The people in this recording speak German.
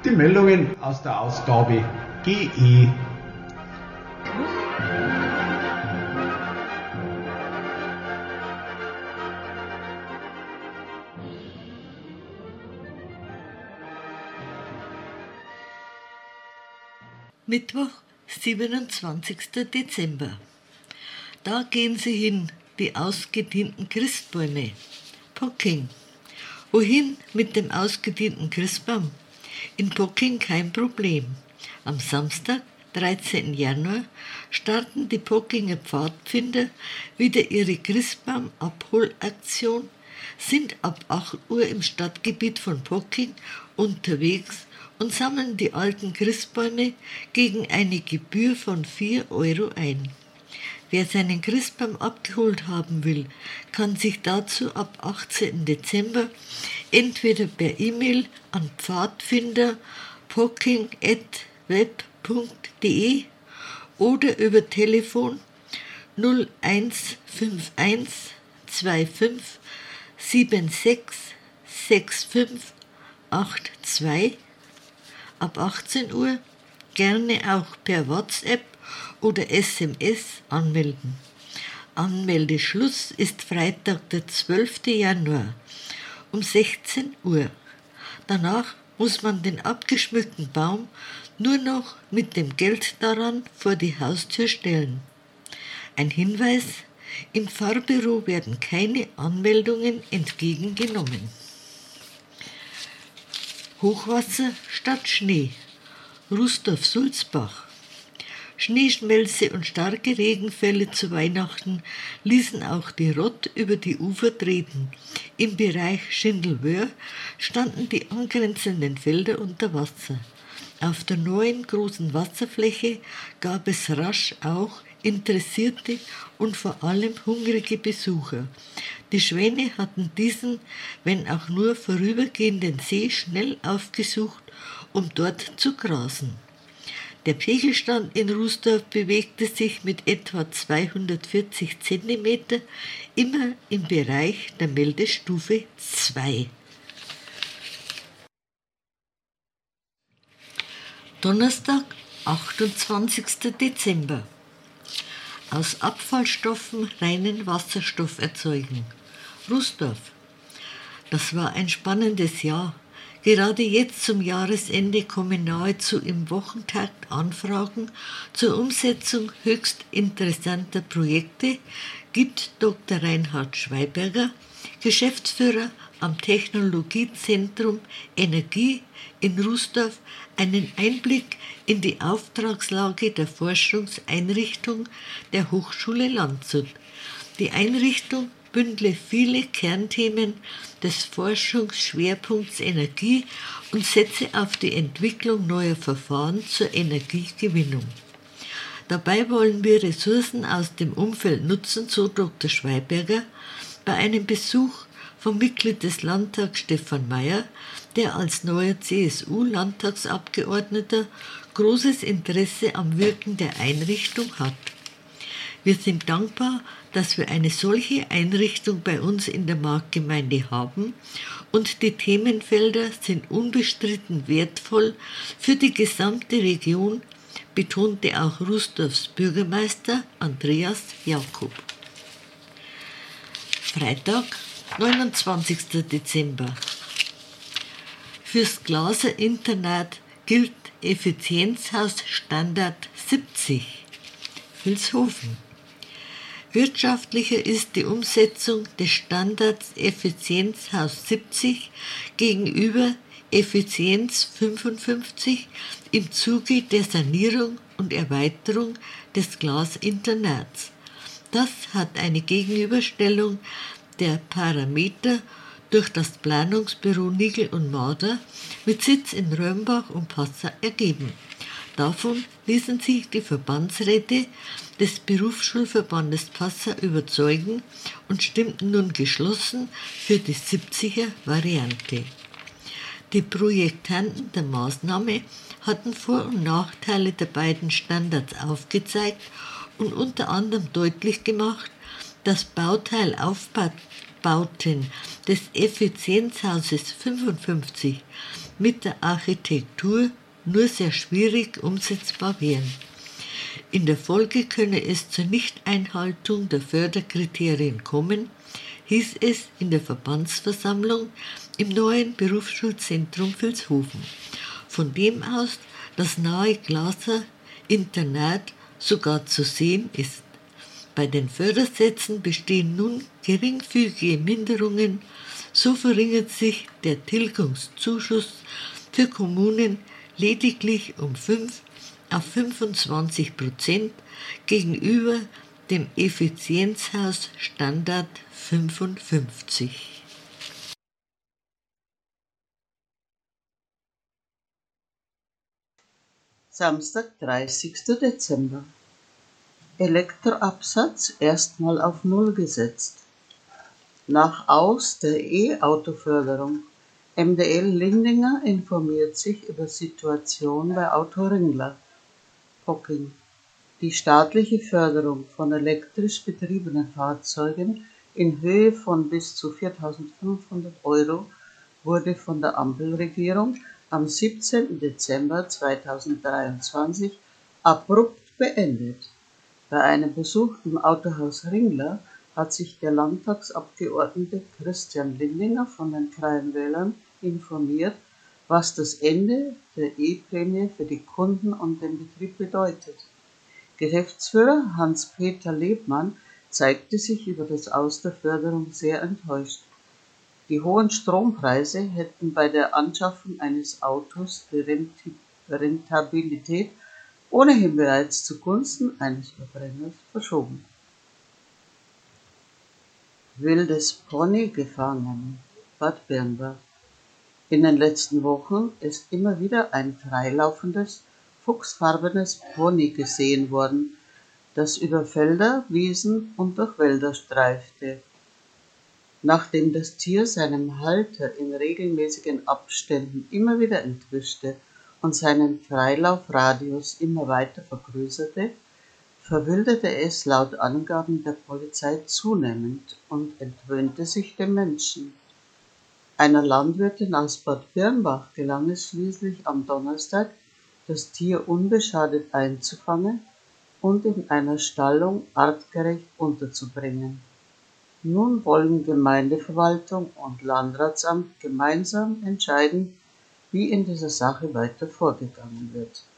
Die Meldungen aus der Ausgabe GE. Mittwoch, 27. Dezember. Da gehen sie hin, die ausgedienten Christbäume. Pocking. Wohin mit dem ausgedienten Christbaum? In Pocking kein Problem. Am Samstag, 13. Januar, starten die Pockinger Pfadfinder wieder ihre Christbaum-Abholaktion, sind ab 8 Uhr im Stadtgebiet von Pocking unterwegs und sammeln die alten Christbäume gegen eine Gebühr von 4 Euro ein. Wer seinen Christbaum abgeholt haben will, kann sich dazu ab 18. Dezember entweder per E-Mail an pfadfinder.pocking@web.de oder über Telefon 0151 25 76 65 82 ab 18 Uhr, gerne auch per WhatsApp oder SMS anmelden. Anmeldeschluss ist Freitag, der 12. Januar um 16 Uhr. Danach muss man den abgeschmückten Baum nur noch mit dem Geld daran vor die Haustür stellen. Ein Hinweis: im Pfarrbüro werden keine Anmeldungen entgegengenommen. Hochwasser statt Schnee. Rußdorf-Sulzbach. Schneeschmelze und starke Regenfälle zu Weihnachten ließen auch die Rott über die Ufer treten. Im Bereich Schindelwöhr standen die angrenzenden Felder unter Wasser. Auf der neuen großen Wasserfläche gab es rasch auch interessierte und vor allem hungrige Besucher. Die Schwäne hatten diesen, wenn auch nur vorübergehenden See schnell aufgesucht, um dort zu grasen. Der Pegelstand in Rußdorf bewegte sich mit etwa 240 cm immer im Bereich der Meldestufe 2. Donnerstag, 28. Dezember. Aus Abfallstoffen reinen Wasserstoff erzeugen. Rußdorf. Das war ein spannendes Jahr. Gerade jetzt zum Jahresende kommen nahezu im Wochentakt Anfragen zur Umsetzung höchst interessanter Projekte, gibt Dr. Reinhard Schweiberger, Geschäftsführer am Technologiezentrum Energie in Rußdorf, einen Einblick in die Auftragslage der Forschungseinrichtung der Hochschule Landshut. Die Einrichtung bündle viele Kernthemen des Forschungsschwerpunkts Energie und setze auf die Entwicklung neuer Verfahren zur Energiegewinnung. Dabei wollen wir Ressourcen aus dem Umfeld nutzen, so Dr. Schweiberger, bei einem Besuch vom Mitglied des Landtags Stefan Mayer, der als neuer CSU-Landtagsabgeordneter großes Interesse am Wirken der Einrichtung hat. Wir sind dankbar, dass wir eine solche Einrichtung bei uns in der Marktgemeinde haben und die Themenfelder sind unbestritten wertvoll für die gesamte Region, betonte auch Rußdorfs Bürgermeister Andreas Jakob. Freitag, 29. Dezember. Fürs Glaser-Internat gilt Effizienzhausstandard 70. Vilshofen. Wirtschaftlicher ist die Umsetzung des Standards Effizienzhaus 70 gegenüber Effizienz 55 im Zuge der Sanierung und Erweiterung des Glasinternats. Das hat eine Gegenüberstellung der Parameter durch das Planungsbüro Nigel und Mader mit Sitz in Römbach und Passau ergeben. Davon ließen sich die Verbandsräte des Berufsschulverbandes Passau überzeugen und stimmten nun geschlossen für die 70er Variante. Die Projektanten der Maßnahme hatten Vor- und Nachteile der beiden Standards aufgezeigt und unter anderem deutlich gemacht, dass Bauteilaufbauten des Effizienzhauses 55 mit der Architektur nur sehr schwierig umsetzbar wären. In der Folge könne es zur Nichteinhaltung der Förderkriterien kommen, hieß es in der Verbandsversammlung im neuen Berufsschulzentrum Vilshofen, von dem aus das nahe Glaser Internat sogar zu sehen ist. Bei den Fördersätzen bestehen nun geringfügige Minderungen, so verringert sich der Tilgungszuschuss für Kommunen lediglich um 5 auf 25% gegenüber dem Effizienzhaus Standard 55. Samstag, 30. Dezember. Elektroabsatz erstmal auf Null gesetzt. Nach Aus der E-Auto-Förderung. MDL Lindinger informiert sich über Situation bei Auto Ringler. Pocking. Die staatliche Förderung von elektrisch betriebenen Fahrzeugen in Höhe von bis zu 4.500 € wurde von der Ampelregierung am 17. Dezember 2023 abrupt beendet. Bei einem Besuch im Autohaus Ringler hat sich der Landtagsabgeordnete Christian Lindinger von den Freien Wählern informiert, was das Ende der E-Prämie für die Kunden und den Betrieb bedeutet. Geschäftsführer Hans-Peter Lebmann zeigte sich über das Aus der Förderung sehr enttäuscht. Die hohen Strompreise hätten bei der Anschaffung eines Autos die Rentabilität ohnehin bereits zugunsten eines Verbrenners verschoben. Wildes Pony gefangen, Bad Birnbach. In den letzten Wochen ist immer wieder ein freilaufendes, fuchsfarbenes Pony gesehen worden, das über Felder, Wiesen und durch Wälder streifte. Nachdem das Tier seinem Halter in regelmäßigen Abständen immer wieder entwischte und seinen Freilaufradius immer weiter vergrößerte, verwilderte es laut Angaben der Polizei zunehmend und entwöhnte sich dem Menschen. Einer Landwirtin aus Bad Birnbach gelang es schließlich am Donnerstag, das Tier unbeschadet einzufangen und in einer Stallung artgerecht unterzubringen. Nun wollen Gemeindeverwaltung und Landratsamt gemeinsam entscheiden, wie in dieser Sache weiter vorgegangen wird.